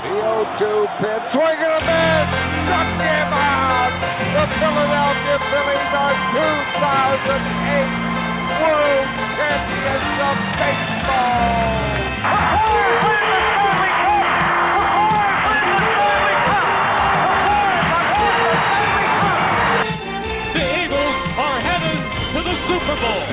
The 0-2 pitch, swing and a miss, struck him out. The Philadelphia Phillies are 2008 World Champions of Baseball. The Eagles are headed to the Super Bowl.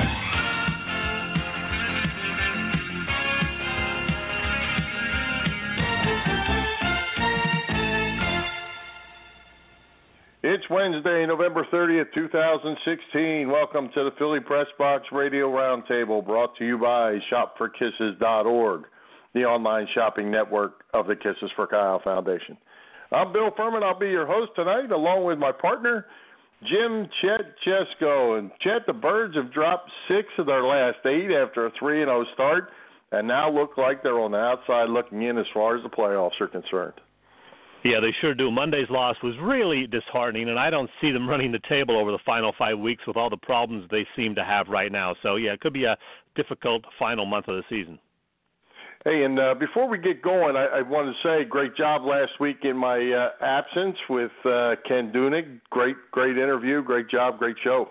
It's Wednesday, November 30th, 2016. Welcome to the Philly Press Box Radio Roundtable, brought to you by ShopForKisses.org, the online shopping network of the Kisses for Kyle Foundation. I'm Bill Furman. I'll be your host tonight, along with my partner, Jim Chet Chesko. And Chet, the Birds have dropped 6 of their last 8 after a 3-0 start, and now look like they're on the outside looking in as far as the playoffs are concerned. Yeah, they sure do. Monday's loss was really disheartening, and I don't see them running the table over the final 5 weeks with all the problems they seem to have right now. So, yeah, it could be a difficult final month of the season. Hey, and before we get going, I want to say great job last week in my absence with Ken Dunig. Great interview, great job, great show.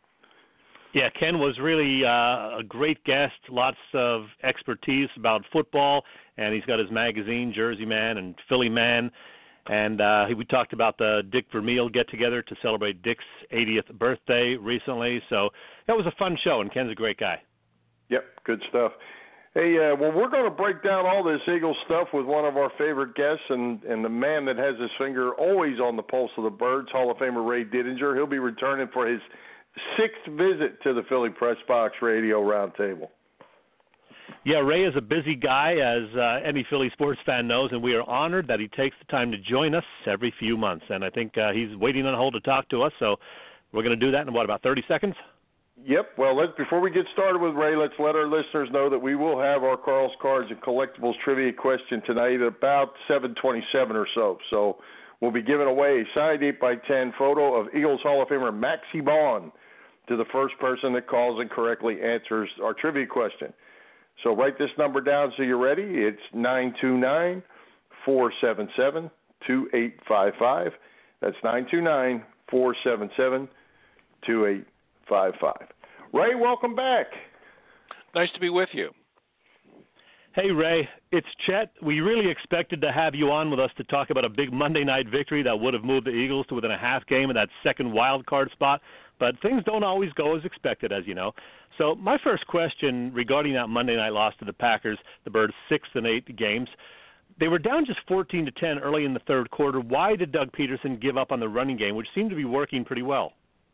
Yeah, Ken was really a great guest, lots of expertise about football, and he's got his magazine, Jersey Man and Philly Man. And we talked about the Dick Vermeil get-together to celebrate Dick's 80th birthday recently. So that was a fun show, and Ken's a great guy. Yep, good stuff. Hey, well, we're going to break down all this Eagles stuff with one of our favorite guests and the man that has his finger always on the pulse of the Birds, Hall of Famer Ray Didinger. He'll be returning for his 6th visit to the Philly Press Box Radio Roundtable. Yeah, Ray is a busy guy, as any Philly sports fan knows, and we are honored that he takes the time to join us every few months. And I think he's waiting on hold to talk to us, so we're going to do that in, about 30 seconds? Yep. Well, before we get started with Ray, let's let our listeners know that we will have our Carl's Cards and Collectibles trivia question tonight at about 7:27 or so. So we'll be giving away a signed 8x10 photo of Eagles Hall of Famer Maxie Baughan to the first person that calls and correctly answers our trivia question. So write this number down so you're ready. It's 929-477-2855. That's 929-477-2855. Ray, welcome back. Nice to be with you. Hey, Ray, it's Chet. We really expected to have you on with us to talk about a big Monday night victory that would have moved the Eagles to within a half game of that second wild card spot, but things don't always go as expected, as you know. So my first question regarding that Monday night loss to the Packers, the Birds' 6th and 8th games, they were down just 14-10 early in the third quarter. Why did Doug Peterson give up on the running game, which seemed to be working pretty well?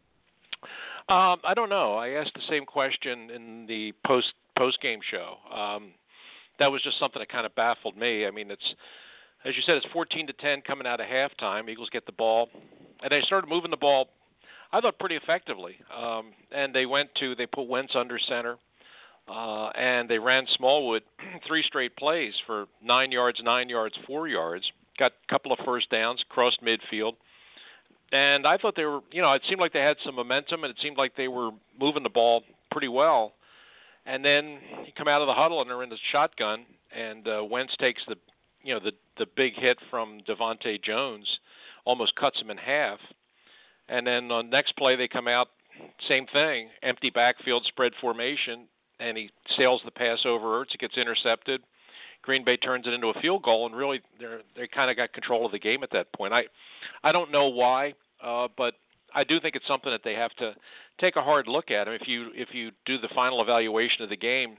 I don't know. I asked the same question in the post-game show. That was just something that kind of baffled me. I mean, it's, as you said, it's 14-10 coming out of halftime. Eagles get the ball, and they started moving the ball, I thought, pretty effectively. And they put Wentz under center, and they ran Smallwood 3 straight plays for 9 yards, 4 yards, got a couple of first downs, crossed midfield. And I thought they were, it seemed like they had some momentum, and it seemed like they were moving the ball pretty well. And then you come out of the huddle, and they're in the shotgun, and Wentz takes the big hit from Devontae Jones, almost cuts him in half. And then on the next play, they come out, same thing, empty backfield, spread formation, and he sails the pass over Ertz. It gets intercepted. Green Bay turns it into a field goal, and really they kind of got control of the game at that point. I don't know why, but I do think it's something that they have to take a hard look at. I mean, if you do the final evaluation of the game,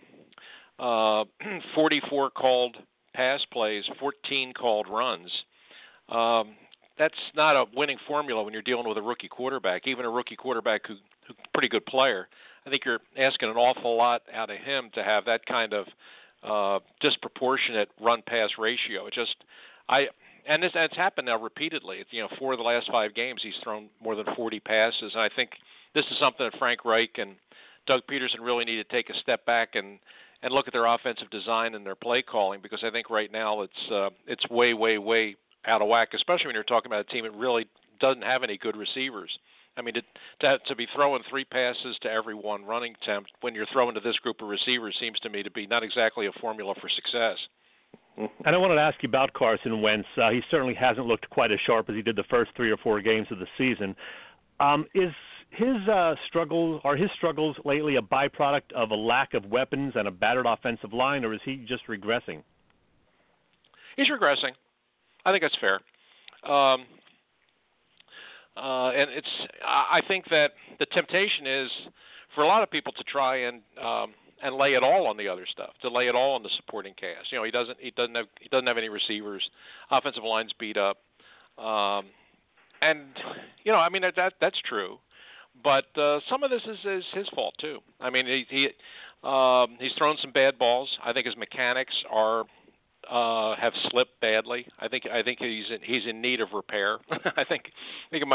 44 called pass plays, 14 called runs. That's not a winning formula when you're dealing with a rookie quarterback, even a rookie quarterback who's a pretty good player. I think you're asking an awful lot out of him to have that kind of disproportionate run-pass ratio. And it's happened now repeatedly. 4 of the last 5 games he's thrown more than 40 passes, and I think this is something that Frank Reich and Doug Peterson really need to take a step back and look at their offensive design and their play calling, because I think right now it's way, way, way out of whack, especially when you're talking about a team that really doesn't have any good receivers. I mean, to be throwing 3 passes to every 1 running attempt when you're throwing to this group of receivers seems to me to be not exactly a formula for success. And I wanted to ask you about Carson Wentz. He certainly hasn't looked quite as sharp as he did the first 3 or 4 games of the season. Is his struggles lately a byproduct of a lack of weapons and a battered offensive line, or is he just regressing? He's regressing. I think that's fair. And I think that the temptation is for a lot of people to try and lay it all on the other stuff, to lay it all on the supporting cast. You know, he doesn't have any receivers. Offensive line's beat up. And you know, I mean that's true. But some of this is his fault too. I mean, he's thrown some bad balls. I think his mechanics have slipped badly. I think he's in need of repair. I think he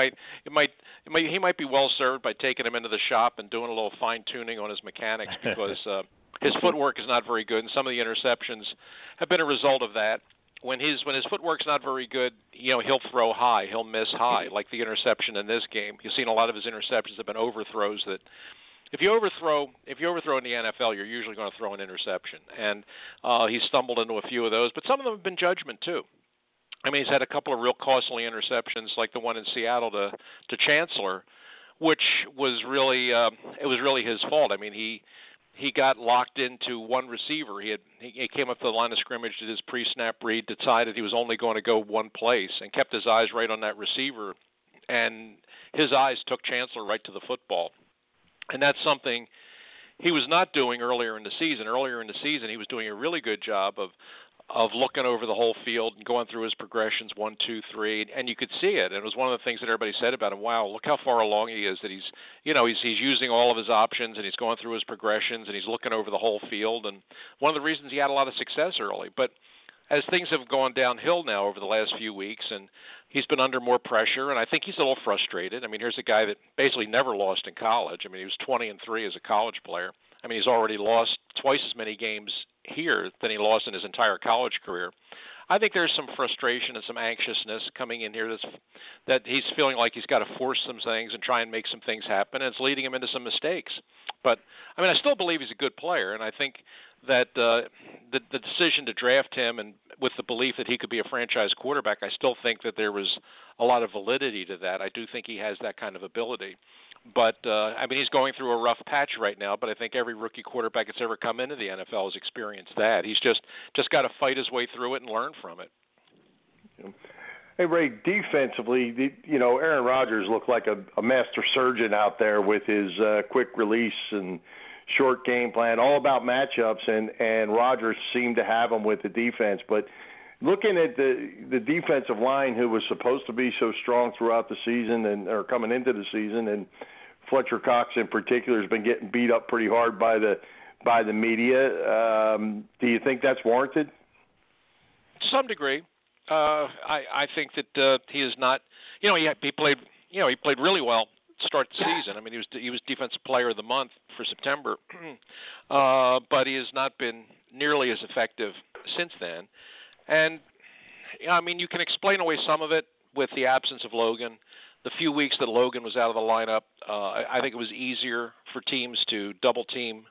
might be well served by taking him into the shop and doing a little fine tuning on his mechanics, because his footwork is not very good, and some of the interceptions have been a result of that. When his footwork's not very good, you know, he'll throw high, he'll miss high, like the interception in this game. You've seen a lot of his interceptions have been overthrows that if you overthrow in the NFL, you're usually going to throw an interception, and he's stumbled into a few of those. But some of them have been judgment too. I mean, he's had a couple of real costly interceptions, like the one in Seattle to Chancellor, which was really his fault. I mean, he got locked into one receiver. He came up to the line of scrimmage, did his pre-snap read, decided he was only going to go one place, and kept his eyes right on that receiver, and his eyes took Chancellor right to the football. And that's something he was not doing earlier in the season. Earlier in the season, he was doing a really good job of looking over the whole field and going through his progressions, 1, 2, 3, and you could see it. And it was one of the things that everybody said about him. Wow, look how far along he is. That he's using all of his options, and he's going through his progressions, and he's looking over the whole field. And one of the reasons he had a lot of success early. But as things have gone downhill now over the last few weeks, and he's been under more pressure, and I think he's a little frustrated. I mean, here's a guy that basically never lost in college. I mean, he was 20-3 as a college player. I mean, he's already lost twice as many games here than he lost in his entire college career. I think there's some frustration and some anxiousness coming in here that he's feeling like he's got to force some things and try and make some things happen, and it's leading him into some mistakes. But, I mean, I still believe he's a good player, and I think that the decision to draft him, and with the belief that he could be a franchise quarterback, I still think that there was a lot of validity to that. I do think he has that kind of ability. But, I mean, he's going through a rough patch right now, but I think every rookie quarterback that's ever come into the NFL has experienced that. He's just got to fight his way through it and learn from it. Hey, Ray, defensively, Aaron Rodgers looked like a master surgeon out there with his quick release and short game plan, all about matchups, and Rodgers seemed to have them with the defense. But looking at the defensive line, who was supposed to be so strong throughout the season or coming into the season, and Fletcher Cox in particular has been getting beat up pretty hard by the media. Do you think that's warranted? To some degree. I think that he is not. He played really well to start the season. I mean, he was Defensive Player of the Month for September, but he has not been nearly as effective since then. And I mean, you can explain away some of it with the absence of Logan. The few weeks that Logan was out of the lineup, I think it was easier for teams to double team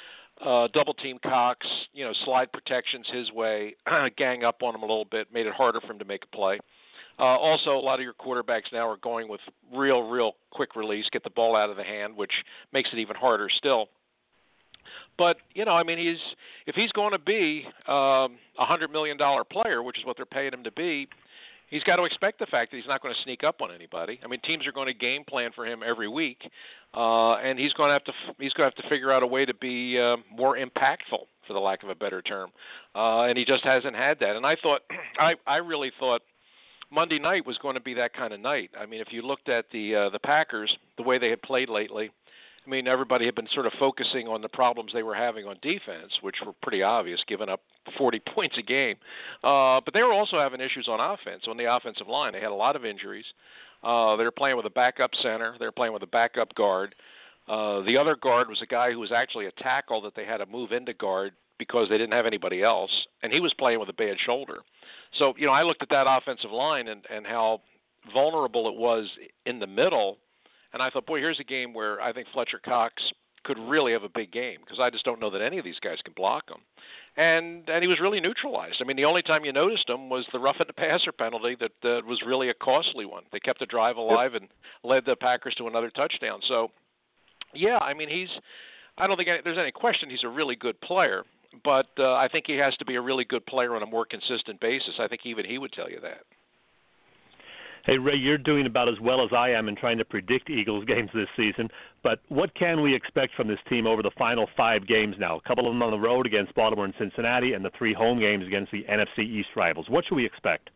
Cox, slide protections his way, gang up on him a little bit, made it harder for him to make a play. Also, a lot of your quarterbacks now are going with real quick release, get the ball out of the hand, which makes it even harder still. But, I mean, if he's going to be a $100 million player, which is what they're paying him to be, he's got to expect the fact that he's not going to sneak up on anybody. I mean, teams are going to game plan for him every week, and he's going to have to figure out a way to be more impactful, for the lack of a better term. And he just hasn't had that. And I really thought Monday night was going to be that kind of night. I mean, if you looked at the Packers, the way they had played lately, I mean, everybody had been sort of focusing on the problems they were having on defense, which were pretty obvious, giving up 40 points a game. But they were also having issues on offense, on the offensive line. They had a lot of injuries. They were playing with a backup center. They were playing with a backup guard. The other guard was a guy who was actually a tackle that they had to move into guard because they didn't have anybody else, and he was playing with a bad shoulder. So, I looked at that offensive line and how vulnerable it was in the middle, and I thought, boy, here's a game where I think Fletcher Cox could really have a big game because I just don't know that any of these guys can block him. And he was really neutralized. I mean, the only time you noticed him was the roughing the passer penalty that was really a costly one. They kept the drive alive and led the Packers to another touchdown. So, yeah, I mean, I don't think there's any question he's a really good player, but I think he has to be a really good player on a more consistent basis. I think even he would tell you that. Hey, Ray, you're doing about as well as I am in trying to predict Eagles games this season, but what can we expect from this team over the final 5 games now? A couple of them on the road against Baltimore and Cincinnati, and the 3 home games against the NFC East rivals. What should we expect?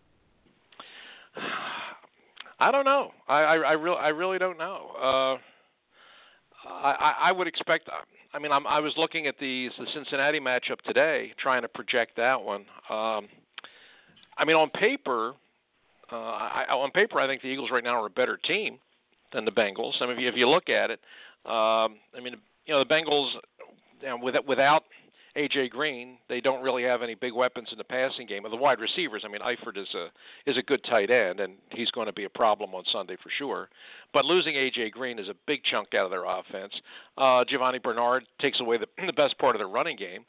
I don't know. I really don't know. I would expect. I mean, I was looking at the Cincinnati matchup today, trying to project that one. I mean, on paper, I think the Eagles right now are a better team than the Bengals. I mean, if you look at it, I mean, the Bengals, without A.J. Green, they don't really have any big weapons in the passing game. And the wide receivers, I mean, Eifert is a good tight end, and he's going to be a problem on Sunday for sure. But losing A.J. Green is a big chunk out of their offense. Giovanni Bernard takes away the best part of their running game.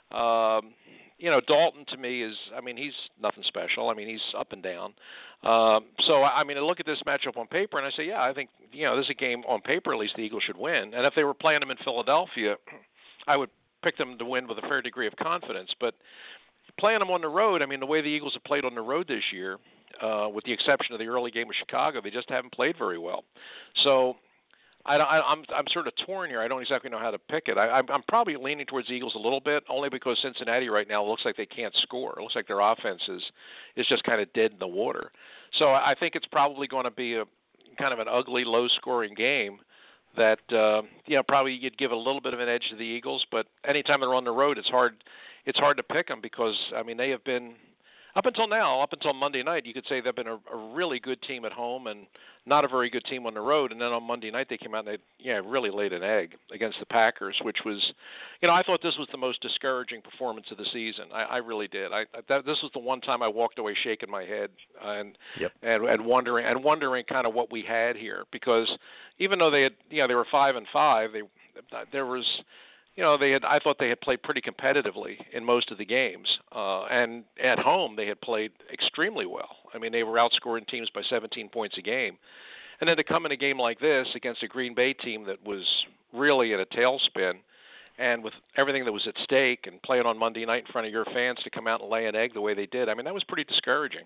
Dalton to me he's nothing special. I mean, he's up and down. So, I mean, I look at this matchup on paper and I say, yeah, I think, this is a game on paper at least the Eagles should win. And if they were playing them in Philadelphia, I would pick them to win with a fair degree of confidence. But playing them on the road, I mean, the way the Eagles have played on the road this year, with the exception of the early game with Chicago, they just haven't played very well. So I'm sort of torn here. I don't exactly know how to pick it. I'm probably leaning towards the Eagles a little bit, only because Cincinnati right now looks like they can't score. It looks like their offense is just kind of dead in the water. So I think it's probably going to be a kind of an ugly, low-scoring game that probably you'd give a little bit of an edge to the Eagles. But anytime they're on the road, it's hard to pick them because I mean they have been. Up until Monday night, you could say they've been a really good team at home and not a very good team on the road. And then on Monday night, they came out and they really laid an egg against the Packers, which was, I thought this was the most discouraging performance of the season. I really did. This was the one time I walked away shaking my head and wondering kind of what we had here, because even though they had, they were 5-5, there was. I thought they had played pretty competitively in most of the games, and at home they had played extremely well. I mean, they were outscoring teams by 17 points a game, and then to come in a game like this against a Green Bay team that was really in a tailspin, and with everything that was at stake, and playing on Monday night in front of your fans to come out and lay an egg the way they did, I mean, that was pretty discouraging.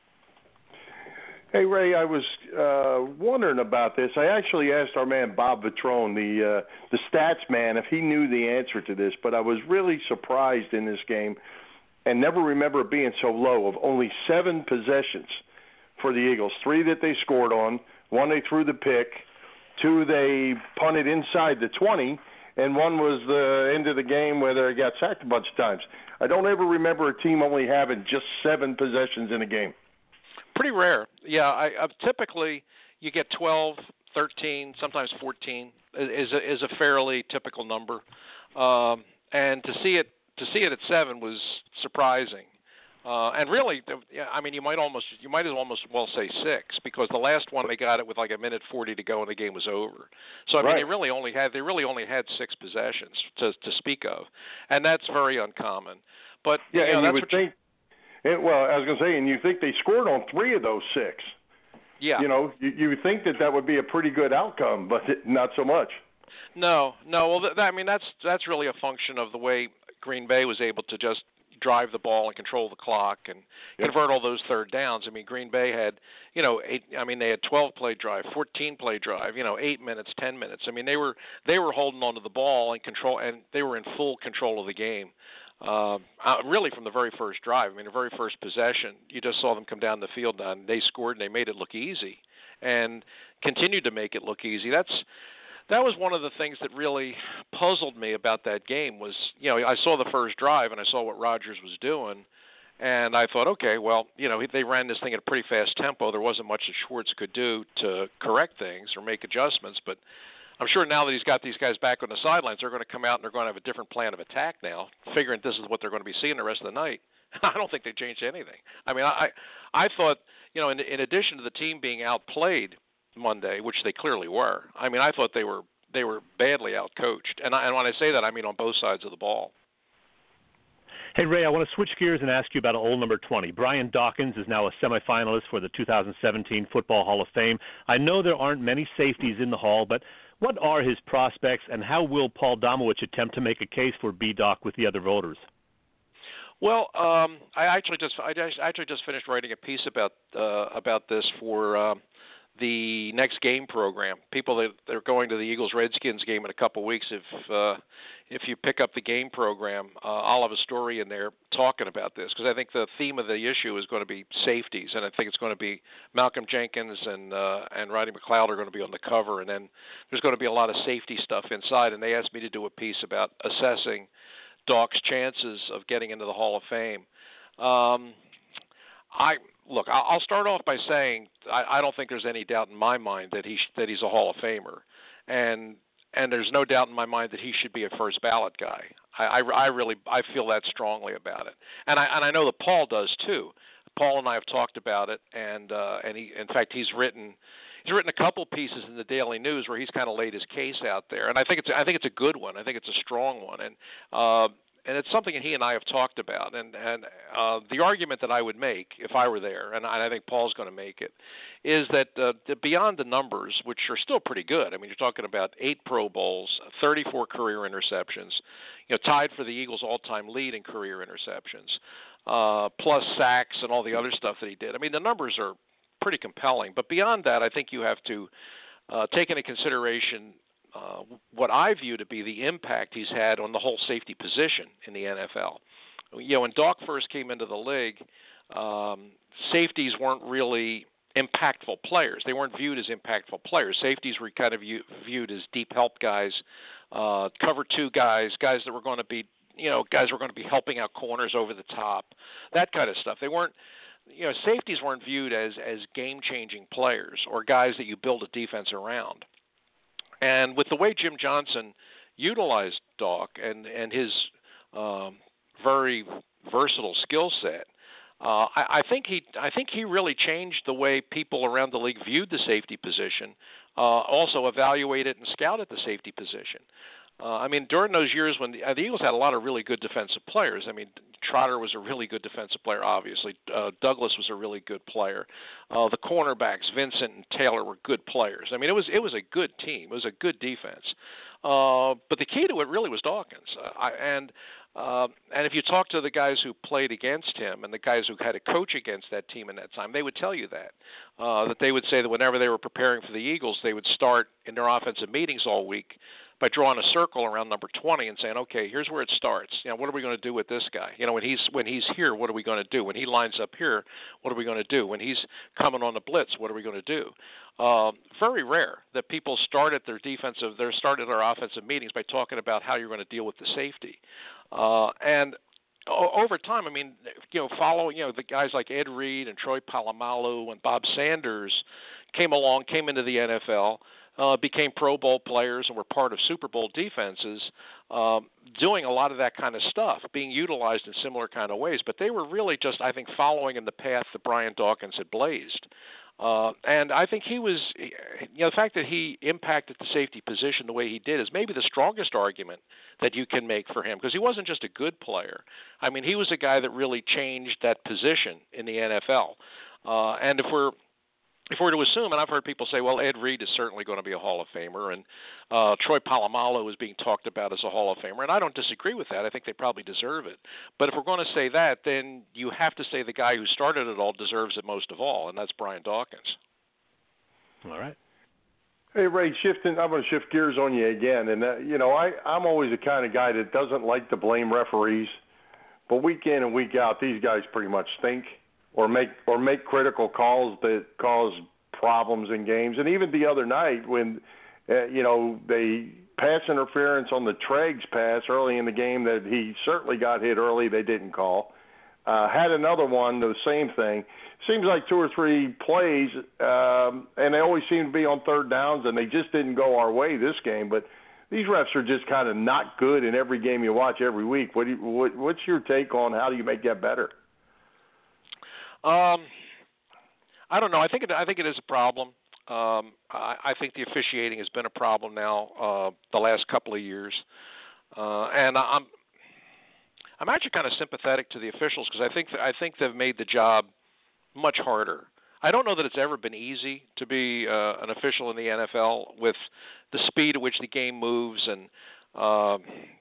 Hey, Ray, I was wondering about this. I actually asked our man Bob Vitrone, the stats man, if he knew the answer to this, but I was really surprised in this game and never remember it being so low, of only 7 possessions for the Eagles. 3 that they scored on, 1 they threw the pick, 2 they punted inside the 20, and 1 was the end of the game where they got sacked a bunch of times. I don't ever remember a team only having just 7 possessions in a game. Pretty rare. Yeah, typically you get 12, 13, sometimes 14 is a fairly typical number, and to see it at 7 was surprising. And really, I mean, you might as well say 6, because the last one they got it with like a minute 40 to go and the game was over. So I mean, they really only had 6 possessions to speak of, and that's very uncommon. But and you would think. Well, I was going to say, and you think they scored on 3 of those 6. Yeah. You would think that would be a pretty good outcome, but not so much. No. Well, I mean, that's really a function of the way Green Bay was able to just drive the ball and control the clock and convert all those third downs. I mean, Green Bay had, they had 12-play drive, 14-play drive, 8 minutes, 10 minutes. I mean, they were holding onto the ball and control, and they were in full control of the game. Really from the very first drive. I mean, the very first possession, you just saw them come down the field and they scored and they made it look easy and continued to make it look easy. That was one of the things that really puzzled me about that game was, I saw the first drive and I saw what Rodgers was doing, and I thought, okay, well, they ran this thing at a pretty fast tempo. There wasn't much that Schwartz could do to correct things or make adjustments, but I'm sure now that he's got these guys back on the sidelines, they're going to come out and they're going to have a different plan of attack now, figuring this is what they're going to be seeing the rest of the night. I don't think they changed anything. I mean, I thought, in addition to the team being outplayed Monday, which they clearly were, I mean, I thought they were badly outcoached. And when I say that, I mean on both sides of the ball. Hey, Ray, I want to switch gears and ask you about old number 20. Brian Dawkins is now a semifinalist for the 2017 Football Hall of Fame. I know there aren't many safeties in the Hall, but what are his prospects, and how will Paul Domowitch attempt to make a case for B-Doc with the other voters? Well, I actually just finished writing a piece about this for the next game program. People that are going to the Eagles-Redskins game in a couple of weeks, if you pick up the game program, I'll have a story in there talking about this, because I think the theme of the issue is going to be safeties, and I think it's going to be Malcolm Jenkins and Rodney McLeod are going to be on the cover, and then there's going to be a lot of safety stuff inside, and they asked me to do a piece about assessing Doc's chances of getting into the Hall of Fame. I'll start off by saying I don't think there's any doubt in my mind that he's a Hall of Famer, and there's no doubt in my mind that he should be a first ballot guy. I feel that strongly about it, and I know that Paul does too. Paul and I have talked about it, and he, in fact, he's written a couple pieces in the Daily News where he's kind of laid his case out there, and I think it's a good one. I think it's a strong one, and it's something that he and I have talked about. And the argument that I would make if I were there, and I think Paul's going to make it, is that beyond the numbers, which are still pretty good. I mean, you're talking about 8 Pro Bowls, 34 career interceptions, tied for the Eagles' all-time lead in career interceptions, plus sacks and all the other stuff that he did. I mean, the numbers are pretty compelling. But beyond that, I think you have to take into consideration what I view to be the impact he's had on the whole safety position in the NFL. When Doc first came into the league, safeties weren't really impactful players. They weren't viewed as impactful players. Safeties were kind of viewed as deep help guys, cover 2 guys that were going to be, guys were going to be helping out corners over the top, that kind of stuff. They weren't, safeties weren't viewed as game-changing players or guys that you build a defense around. And with the way Jim Johnson utilized Doc and his very versatile skill set, I think he really changed the way people around the league viewed the safety position, also evaluated and scouted the safety position. I mean, during those years when the Eagles had a lot of really good defensive players. I mean, Trotter was a really good defensive player, obviously. Douglas was a really good player. The cornerbacks, Vincent and Taylor, were good players. I mean, it was a good team. It was a good defense. But the key to it really was Dawkins. And if you talk to the guys who played against him and the guys who had to coach against that team in that time, they would tell you that they would say that whenever they were preparing for the Eagles, they would start in their offensive meetings all week by drawing a circle around number 20 and saying, okay, here's where it starts. What are we going to do with this guy? When he's here, what are we going to do? When he lines up here, what are we going to do? When he's coming on the blitz, what are we going to do? Very rare that people started their offensive meetings by talking about how you're going to deal with the safety. And over time, I mean, following, the guys like Ed Reed and Troy Polamalu and Bob Sanders came into the NFL, became Pro Bowl players and were part of Super Bowl defenses, doing a lot of that kind of stuff, being utilized in similar kind of ways. But they were really just, I think, following in the path that Brian Dawkins had blazed. And I think he was, the fact that he impacted the safety position the way he did is maybe the strongest argument that you can make for him, because he wasn't just a good player. I mean, he was a guy that really changed that position in the NFL. And if we're to assume, and I've heard people say, well, Ed Reed is certainly going to be a Hall of Famer, and Troy Polamalu is being talked about as a Hall of Famer, and I don't disagree with that. I think they probably deserve it. But if we're going to say that, then you have to say the guy who started it all deserves it most of all, and that's Brian Dawkins. All right. Hey, Ray, I'm going to shift gears on you again. And, I'm always the kind of guy that doesn't like to blame referees, but week in and week out, these guys pretty much stink. Or make critical calls that cause problems in games. And even the other night when, they pass interference on the Treggs pass early in the game that he certainly got hit early, they didn't call. Had another one, the same thing. Seems like 2 or 3 plays, and they always seem to be on third downs, and they just didn't go our way this game. But these refs are just kind of not good in every game you watch every week. What's your take on how do you make that better? I don't know. I think it is a problem. I think the officiating has been a problem now the last couple of years, and I'm actually kind of sympathetic to the officials because I think they've made the job much harder. I don't know that it's ever been easy to be an official in the NFL with the speed at which the game moves and how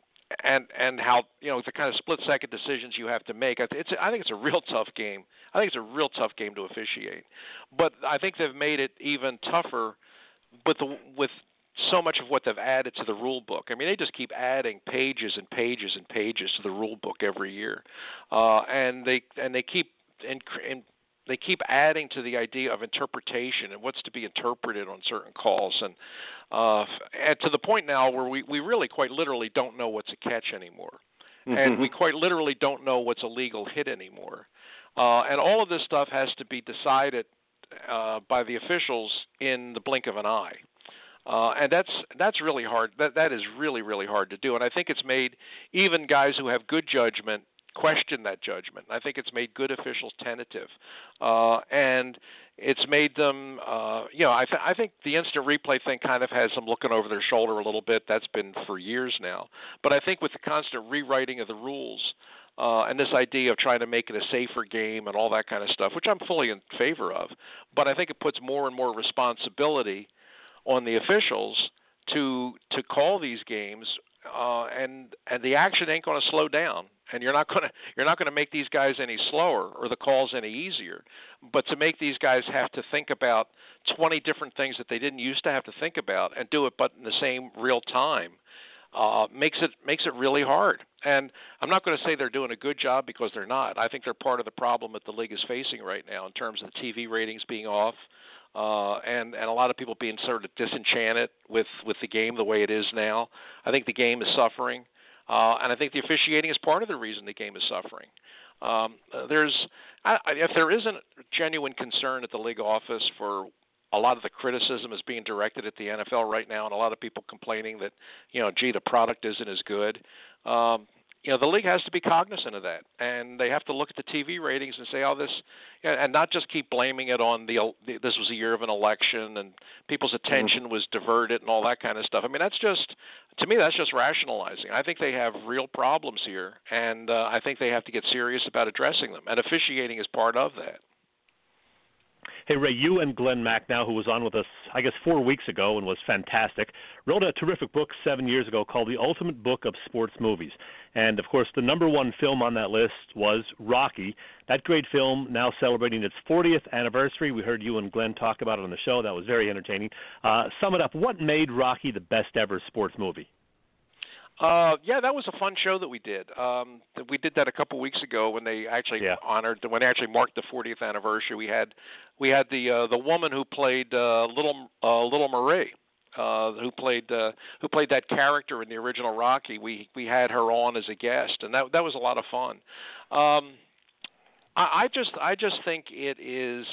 the kind of split-second decisions you have to make. I think it's a real tough game. I think it's a real tough game to officiate. But I think they've made it even tougher with so much of what they've added to the rule book. I mean, they just keep adding pages and pages and pages to the rule book every year, and they keep they keep adding to the idea of interpretation and what's to be interpreted on certain calls, and to the point now where we really quite literally don't know what's a catch anymore, and we quite literally don't know what's a legal hit anymore, and all of this stuff has to be decided by the officials in the blink of an eye. And that's really hard. That is really, really hard to do. And I think it's made even guys who have good judgment question that judgment. I think it's made good officials tentative. And it's made them, I think the instant replay thing kind of has them looking over their shoulder a little bit. That's been for years now. But I think with the constant rewriting of the rules and this idea of trying to make it a safer game and all that kind of stuff, which I'm fully in favor of, but I think it puts more and more responsibility on the officials to call these games, and the action ain't going to slow down, and you're not going to make these guys any slower or the calls any easier, but to make these guys have to think about 20 different things that they didn't used to have to think about and do it but in the same real time makes it really hard. And I'm not going to say they're doing a good job because they're not. I think they're part of the problem that the league is facing right now in terms of the TV ratings being off. And a lot of people being sort of disenchanted with the game the way it is now. I think the game is suffering, and I think the officiating is part of the reason the game is suffering. If there isn't genuine concern at the league office for a lot of the criticism is being directed at the NFL right now, and a lot of people complaining that, the product isn't as good. The league has to be cognizant of that, and they have to look at the TV ratings and say, and not just keep blaming it on this was a year of an election and people's attention was diverted and all that kind of stuff. I mean, that's just rationalizing. I think they have real problems here, and I think they have to get serious about addressing them, and officiating is part of that. Hey, Ray, you and Glenn Macnow, who was on with us, 4 weeks ago and was fantastic, wrote a terrific book 7 years ago called The Ultimate Book of Sports Movies. And, of course, the number one film on that list was Rocky. That great film now celebrating its 40th anniversary. We heard you and Glenn talk about it on the show. That was very entertaining. Sum it up. What made Rocky the best ever sports movie? That was a fun show that we did. We did that a couple weeks ago when they actually when they actually marked the 40th anniversary. We had the woman who played Little Marie, who played that character in the original Rocky. We had her on as a guest, and that was a lot of fun. I just think it is.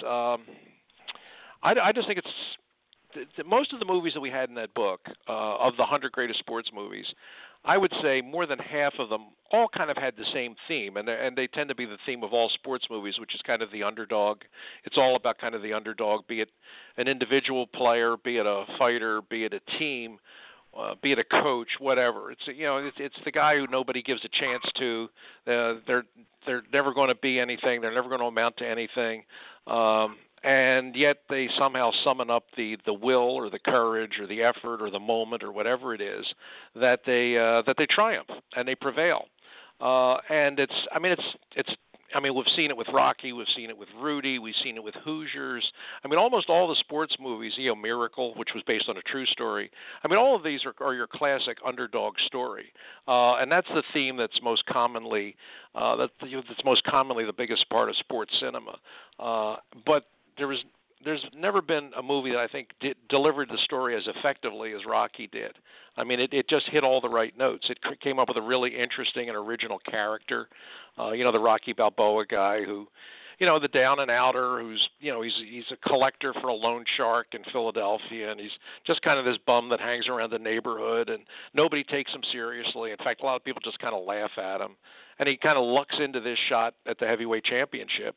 I just think it's most of the movies that we had in that book of the 100 greatest sports movies. I would say more than half of them all kind of had the same theme, and they tend to be the theme of all sports movies, which is kind of the underdog. It's all about kind of the underdog, be it an individual player, be it a fighter, be it a team, be it a coach, whatever. It's the guy who nobody gives a chance to. They're never going to be anything. They're never going to amount to anything. And yet they somehow summon up the will or the courage or the effort or the moment or whatever it is that they triumph and they prevail. And we've seen it with Rocky, we've seen it with Rudy, we've seen it with Hoosiers. I mean, almost all the sports movies, Miracle, which was based on a true story. I mean, all of these are your classic underdog story, and that's the theme that's most commonly the biggest part of sports cinema. But there's never been a movie that I think delivered the story as effectively as Rocky did. I mean, it just hit all the right notes. It came up with a really interesting and original character. The Rocky Balboa guy who, the down and outer who's, he's a collector for a loan shark in Philadelphia, and he's just kind of this bum that hangs around the neighborhood, and nobody takes him seriously. In fact, a lot of people just kind of laugh at him. And he kind of lucks into this shot at the heavyweight championship.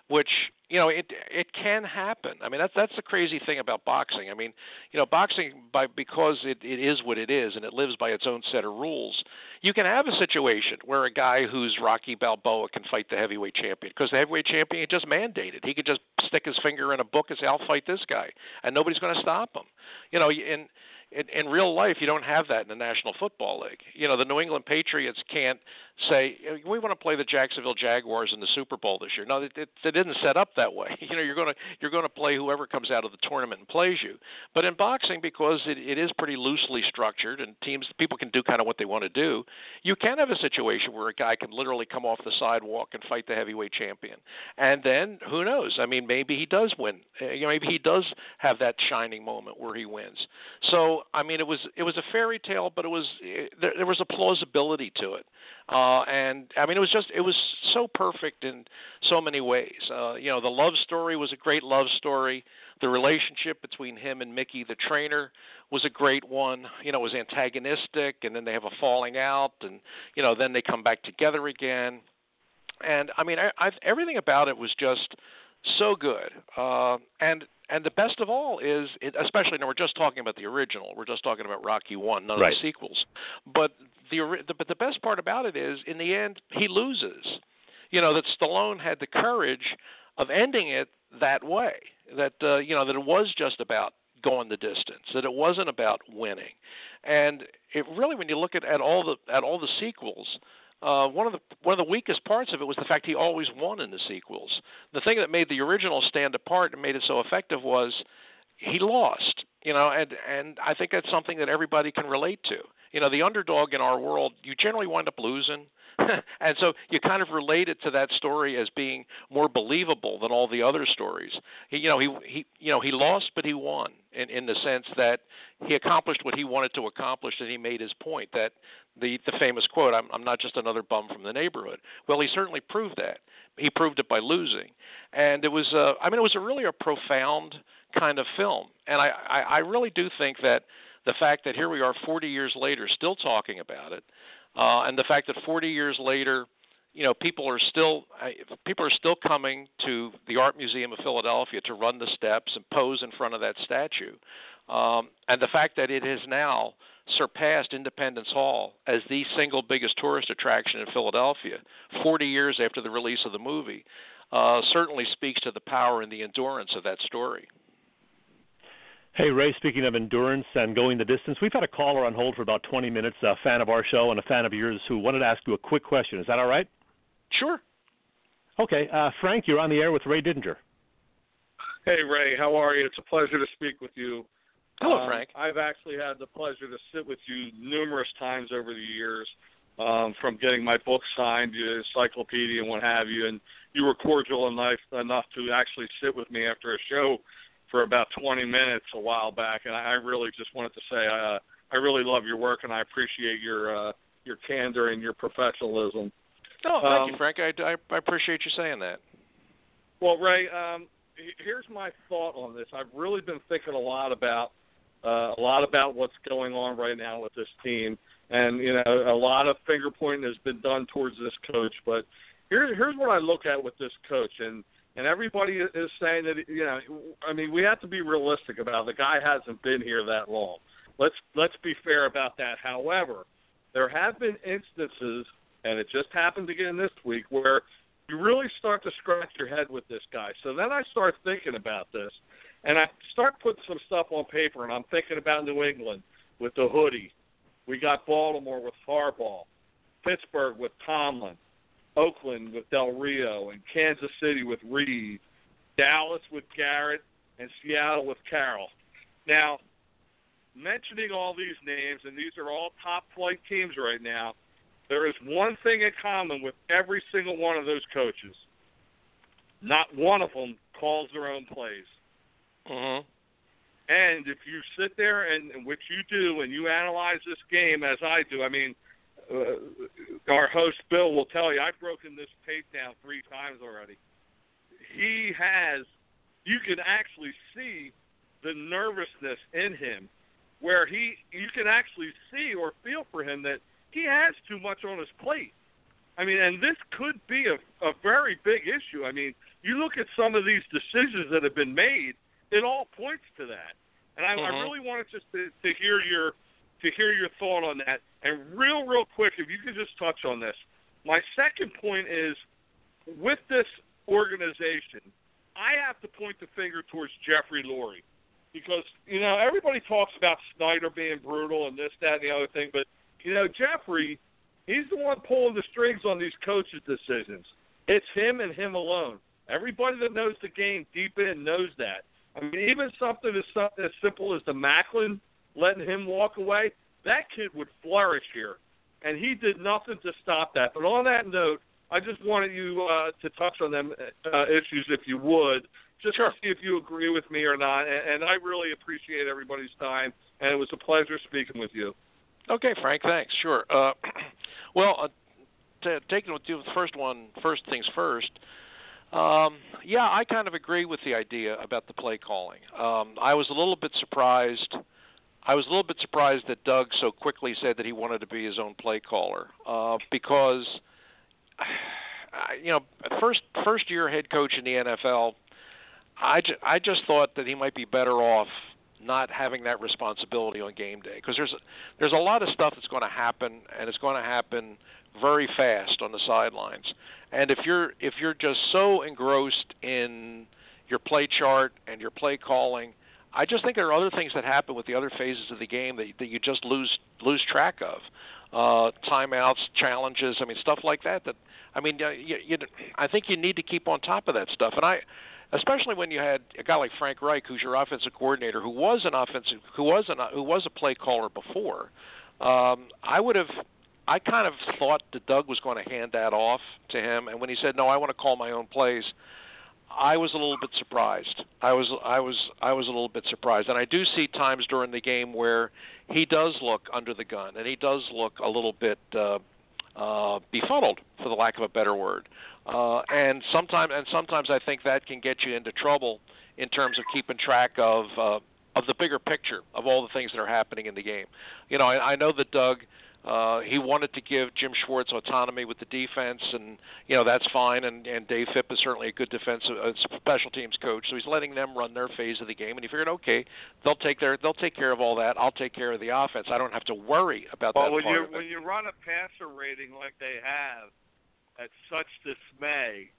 which, you know, it can happen. I mean, that's the crazy thing about boxing. I mean, you know, boxing, because it is what it is and it lives by its own set of rules, you can have a situation where a guy who's Rocky Balboa can fight the heavyweight champion, because the heavyweight champion just mandated. He could just stick his finger in a book and say, I'll fight this guy, and nobody's going to stop him. You know, in real life, you don't have that in the National Football League. You know, the New England Patriots can't say, we want to play the Jacksonville Jaguars in the Super Bowl this year. No, it isn't set up that way. You know, you're going to play whoever comes out of the tournament and plays you. But in boxing, because it is pretty loosely structured and people can do kind of what they want to do, you can have a situation where a guy can literally come off the sidewalk and fight the heavyweight champion. And then, who knows? I mean, maybe he does win. You know, maybe he does have that shining moment where he wins. So, I mean, it was a fairy tale, but there was a plausibility to it. And I mean, it was so perfect in so many ways. You know, the love story was a great love story. The relationship between him and Mickey, the trainer, was a great one. You know, it was antagonistic, and then they have a falling out, and, you know, then they come back together again. And I mean, everything about it was just so good. And the best of all is, especially now we're just talking about the original. We're just talking about Rocky I, none of the sequels. But the best part about it is, in the end, he loses. You know, that Stallone had the courage of ending it that way. That you know, that it was just about going the distance. That it wasn't about winning. And it really, when you look at all the sequels, one of the weakest parts of it was the fact he always won in the sequels. The thing that made the original stand apart and made it so effective was he lost. You know, and I think that's something that everybody can relate to. You know, the underdog in our world, you generally wind up losing. And so you kind of relate it to that story as being more believable than all the other stories. He lost, but he won in the sense that he accomplished what he wanted to accomplish, and he made his point. That the famous quote, "I'm not just another bum from the neighborhood." Well, he certainly proved that. He proved it by losing, and it was it was really a profound kind of film. And I really do think that the fact that here we are 40 years later still talking about it. And the fact that 40 years later, you know, people are still coming to the Art Museum of Philadelphia to run the steps and pose in front of that statue, and the fact that it has now surpassed Independence Hall as the single biggest tourist attraction in Philadelphia, 40 years after the release of the movie, certainly speaks to the power and the endurance of that story. Hey, Ray, speaking of endurance and going the distance, we've had a caller on hold for about 20 minutes, a fan of our show and a fan of yours, who wanted to ask you a quick question. Is that all right? Sure. Okay. Frank, you're on the air with Ray Didinger. Hey, Ray. How are you? It's a pleasure to speak with you. Hello, Frank. I've actually had the pleasure to sit with you numerous times over the years, from getting my book signed, your encyclopedia and what have you, and you were cordial enough to actually sit with me after a show for about 20 minutes a while back, and I really just wanted to say I really love your work, and I appreciate your candor and your professionalism. Oh, thank you, Frank. I appreciate you saying that. Well, Ray, here's my thought on this. I've really been thinking a lot about what's going on right now with this team, and you know, a lot of finger pointing has been done towards this coach. But here's what I look at with this coach, and everybody is saying that, you know, I mean, we have to be realistic about it. The guy hasn't been here that long. Let's be fair about that. However, there have been instances, and it just happened again this week, where you really start to scratch your head with this guy. So then I start thinking about this, and I start putting some stuff on paper, and I'm thinking about New England with the hoodie. We got Baltimore with Harbaugh, Pittsburgh with Tomlin, Oakland with Del Rio, and Kansas City with Reed, Dallas with Garrett, and Seattle with Carroll. Now, mentioning all these names, and these are all top-flight teams right now, there is one thing in common with every single one of those coaches. Not one of them calls their own plays. Mm-hmm. And if you sit there, and which you do, and you analyze this game as I do, I mean, our host Bill will tell you, I've broken this tape down 3 times already. You can actually see the nervousness in him, where you can actually see or feel for him that he has too much on his plate. I mean, and this could be a very big issue. I mean, you look at some of these decisions that have been made, it all points to that. And I really wanted just to hear your thought on that. And real quick, if you could just touch on this. My second point is, with this organization, I have to point the finger towards Jeffrey Lurie. Because, everybody talks about Snyder being brutal and this, that, and the other thing. But, Jeffrey, he's the one pulling the strings on these coaches' decisions. It's him and him alone. Everybody that knows the game deep in knows that. I mean, even something as simple as the Macklin, letting him walk away, that kid would flourish here. And he did nothing to stop that. But on that note, I just wanted you to touch on them issues, if you would. Just to see if you agree with me or not. And I really appreciate everybody's time, and it was a pleasure speaking with you. Okay, Frank, thanks. Sure. Taking with you first things first. I kind of agree with the idea about the play calling. I was a little bit surprised. That Doug so quickly said that he wanted to be his own play caller because, first year head coach in the NFL. I just thought that he might be better off not having that responsibility on game day, because there's a lot of stuff that's going to happen, and it's going to happen very fast on the sidelines. And if you're just so engrossed in your play chart and your play calling, I just think there are other things that happen with the other phases of the game that you just lose track of. Timeouts, challenges, stuff like that. I think you need to keep on top of that stuff. And especially when you had a guy like Frank Reich, who's your offensive coordinator, who was a play caller before. I kind of thought that Doug was going to hand that off to him, and when he said, "No, I want to call my own plays," I was a little bit surprised. I was a little bit surprised, and I do see times during the game where he does look under the gun, and he does look a little bit befuddled, for the lack of a better word. And sometimes I think that can get you into trouble in terms of keeping track of the bigger picture of all the things that are happening in the game. I know that Doug, he wanted to give Jim Schwartz autonomy with the defense, and that's fine. And Dave Phipp is certainly a good defensive special teams coach, so he's letting them run their phase of the game. And he figured, okay, they'll take care of all that. I'll take care of the offense. I don't have to worry about that part of it. When you run a passer rating like they have, at such dismay.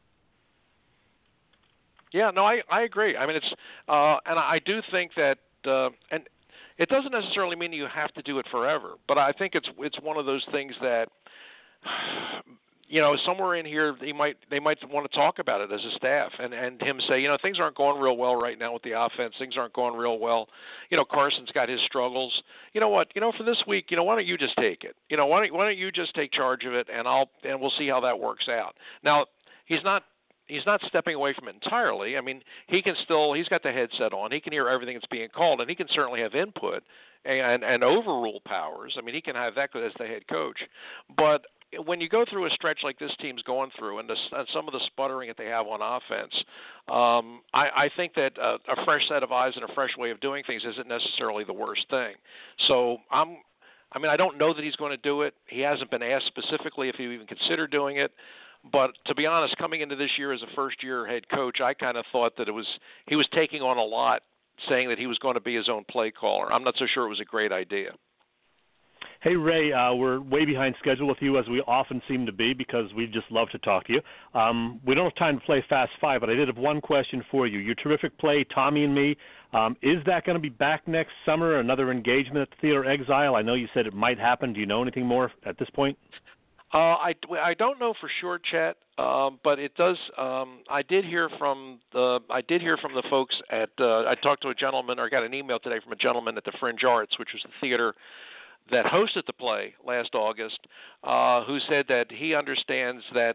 Yeah, no, I agree. It's and I do think that and it doesn't necessarily mean you have to do it forever, but I think it's one of those things that somewhere in here they might want to talk about it as a staff and him say, things aren't going real well right now with the offense. Things aren't going real well. Carson's got his struggles. You know what? For this week, why don't you just take it? Why don't you just take charge of it, and we'll see how that works out. Now, he's not stepping away from it entirely. He's got the headset on. He can hear everything that's being called, and he can certainly have input and overrule powers. He can have that as the head coach. But when you go through a stretch like this team's going through, and some of the sputtering that they have on offense, I think that a fresh set of eyes and a fresh way of doing things isn't necessarily the worst thing. So I don't know that he's going to do it. He hasn't been asked specifically if he even considered doing it. But to be honest, coming into this year as a first-year head coach, I kind of thought that he was taking on a lot, saying that he was going to be his own play caller. I'm not so sure it was a great idea. Hey, Ray, we're way behind schedule with you, as we often seem to be, because we just love to talk to you. We don't have time to play Fast Five, but I did have one question for you. Your terrific play, Tommy and Me, is that going to be back next summer, another engagement at the Theater Exile? I know you said it might happen. Do you know anything more at this point? I don't know for sure, Chet, but it does. I did hear from the folks at. I talked to a gentleman, or got an email today from a gentleman at the Fringe Arts, which was the theater that hosted the play last August, who said that he understands that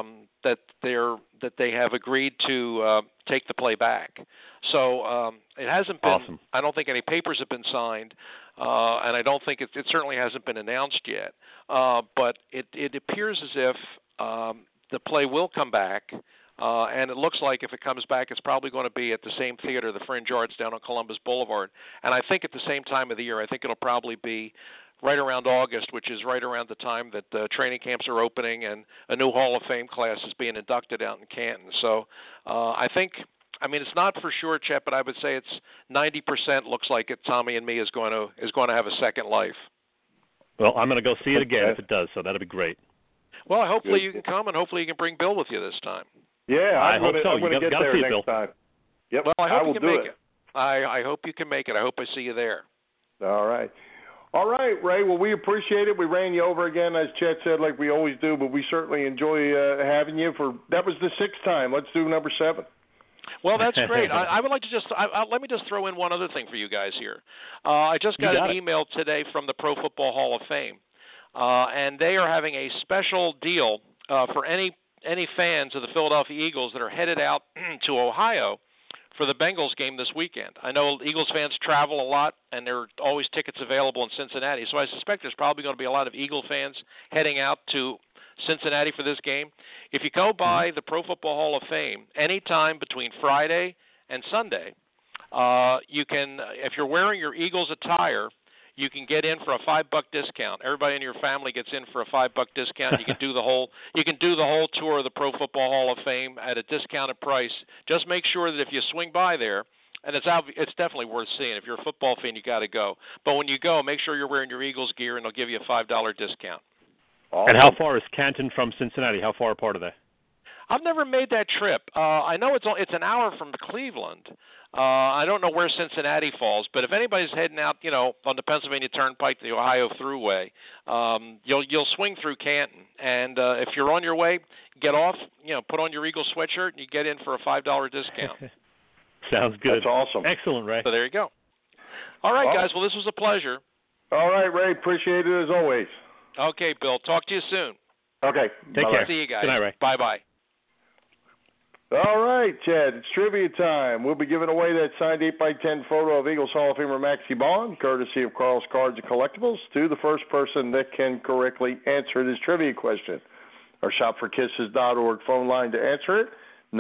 they have agreed to take the play back. So it hasn't been. Awesome. I don't think any papers have been signed, and I don't think it certainly hasn't been announced yet. But it appears as if the play will come back. And it looks like if it comes back, it's probably going to be at the same theater, the Fringe Arts, down on Columbus Boulevard. And I think at the same time of the year, I think it'll probably be right around August, which is right around the time that the training camps are opening and a new Hall of Fame class is being inducted out in Canton. So I think, I mean, it's not for sure, Chet, but I would say it's 90% looks like it. Tommy and me is going to have a second life. Well, I'm going to go see it again if it does, so that'll be great. Well, hopefully you can come, and hopefully you can bring Bill with you this time. Yeah, I hope so. I'm going to get there next Bill. time. Yep, well, I hope will you can do make it. I hope you can make it. I hope I see you there. All right. All right, Ray. Well, we appreciate it. We ran you over again, as Chet said, like we always do, but we certainly enjoy having you. That was the 6th time. Let's do number 7. Well, that's great. I would like to let me just throw in one other thing for you guys here. I just got an email today from the Pro Football Hall of Fame, and they are having a special deal for any fans of the Philadelphia Eagles that are headed out to Ohio for the Bengals game this weekend. I know Eagles fans travel a lot, and there are always tickets available in Cincinnati, so I suspect there's probably going to be a lot of Eagle fans heading out to Cincinnati for this game. If you go by the Pro Football Hall of Fame anytime between Friday and Sunday, you can, if you're wearing your Eagles attire, you can get in for a $5 discount. Everybody in your family gets in for a $5 discount. You can do the whole tour of the Pro Football Hall of Fame at a discounted price. Just make sure that if you swing by there, and it's definitely worth seeing. If you're a football fan, you got to go. But when you go, make sure you're wearing your Eagles gear, and they'll give you a $5 discount. Awesome. And how far is Canton from Cincinnati? How far apart are they? I've never made that trip. I know it's an hour from Cleveland. I don't know where Cincinnati falls, but if anybody's heading out, on the Pennsylvania Turnpike, the Ohio Thruway, you'll swing through Canton, and if you're on your way, get off, put on your Eagle sweatshirt, and you get in for a $5 discount. Sounds good. That's awesome. Excellent, Ray. So there you go. All right, guys. Well, this was a pleasure. All right, Ray. Appreciate it as always. Okay, Bill. Talk to you soon. Okay. Take care. See you guys. Good night, Ray. Bye-bye. All right, Chad, it's trivia time. We'll be giving away that signed 8x10 photo of Eagles Hall of Famer Maxie Bond, courtesy of Carl's Cards and Collectibles, to the first person that can correctly answer this trivia question. Our shopforkisses.org phone line to answer it,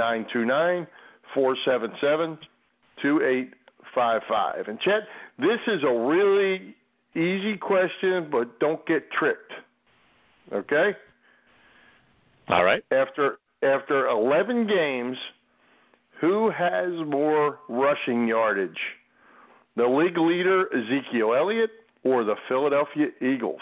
929-477-2855. And, Chad, this is a really easy question, but don't get tricked, okay? All right. After 11 games, who has more rushing yardage? The league leader, Ezekiel Elliott, or the Philadelphia Eagles?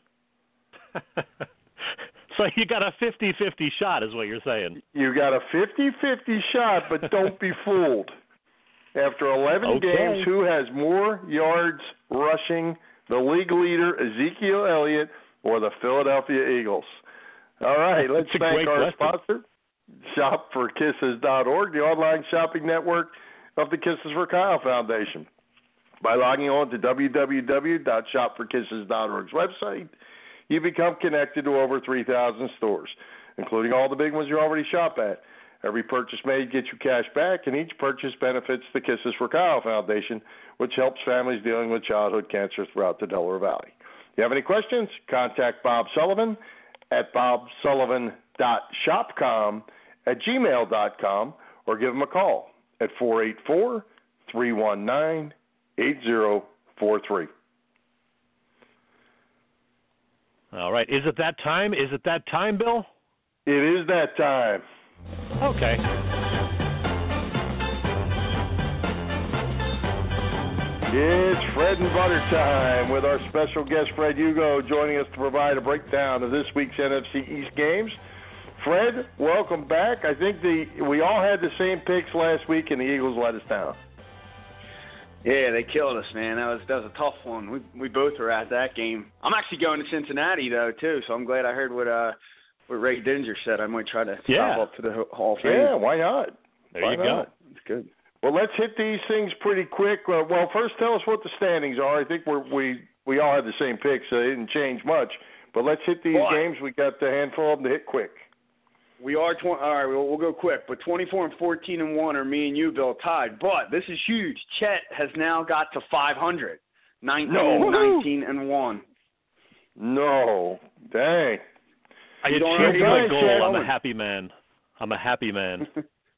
So you got a 50-50 shot is what you're saying. You got a 50-50 shot, but don't be fooled. After 11 games, who has more yards rushing? The league leader, Ezekiel Elliott, or the Philadelphia Eagles? All right, let's thank our sponsor, shopforkisses.org, the online shopping network of the Kisses for Kyle Foundation. By logging on to www.shopforkisses.org's website, you become connected to over 3,000 stores, including all the big ones you already shop at. Every purchase made gets you cash back, and each purchase benefits the Kisses for Kyle Foundation, which helps families dealing with childhood cancer throughout the Delaware Valley. If you have any questions, contact Bob Sullivan at bobsullivan.shopcom@gmail.com or give him a call at 484-319-8043. All right. Is it that time? Bill? It is that time. Okay. It's Fred and Butter time with our special guest, Fred Hugo, joining us to provide a breakdown of this week's NFC East games. Fred, welcome back. I think we all had the same picks last week, and the Eagles let us down. Yeah, they killed us, man. That was a tough one. We both were at that game. I'm actually going to Cincinnati, though, too, so I'm glad I heard what Ray Dinger said. I might try to stop up to the Hall of Fame. Yeah, why not? There you go. It's good. Well, let's hit these things pretty quick. Well, first tell us what the standings are. I think we all had the same picks, so it didn't change much. But let's hit these games. We got a handful of them to hit quick. We are all right. We'll go quick. But 24-14-1 are me and you, Bill, tied. But this is huge. Chet has now got to 500, 19-1. No, dang. I achieved my goal. I'm a happy man.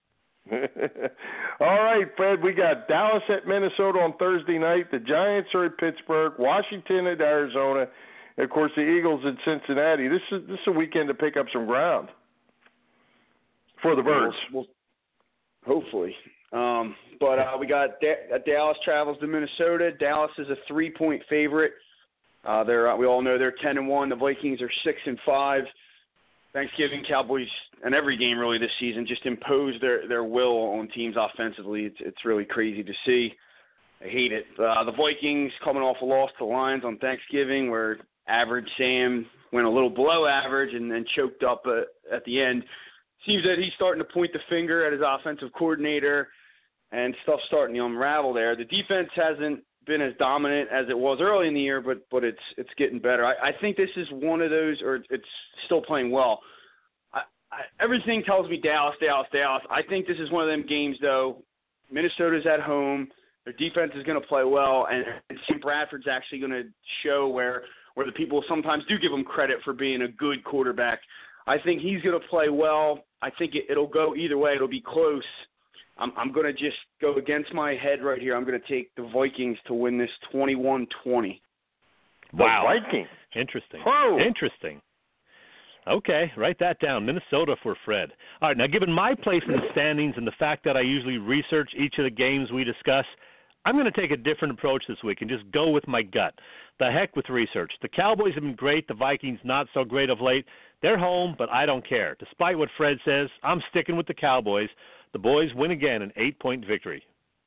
All right, Fred, we got Dallas at Minnesota on Thursday night. The Giants are at Pittsburgh, Washington at Arizona, and, of course, the Eagles at Cincinnati. This is a weekend to pick up some ground for the Birds. Well, hopefully. But we got Dallas travels to Minnesota. Dallas is a 3-point favorite. We all know they're 10-1. The Vikings are 6-5. Thanksgiving, Cowboys, and every game really this season just impose their will on teams offensively. It's really crazy to see. I hate it. The Vikings coming off a loss to the Lions on Thanksgiving, where average Sam went a little below average and then choked up at the end. Seems that he's starting to point the finger at his offensive coordinator, and stuff's starting to unravel there. The defense hasn't been as dominant as it was early in the year, but it's getting better. I think this is one of those, or it's still playing well. Everything tells me Dallas. I think this is one of them games, though. Minnesota's at home. Their defense is going to play well, and St. Bradford's actually going to show where the people sometimes do give him credit for being a good quarterback. I think he's going to play well. I think it'll go either way. It'll be close. I'm going to just go against my head right here. I'm going to take the Vikings to win this 21-20. Wow. The Vikings. Interesting. Whoa. Interesting. Okay, write that down. Minnesota for Fred. All right, now given my place in the standings and the fact that I usually research each of the games we discuss, I'm going to take a different approach this week and just go with my gut. The heck with research. The Cowboys have been great. The Vikings not so great of late. They're home, but I don't care. Despite what Fred says, I'm sticking with the Cowboys. The boys win again, an 8-point victory.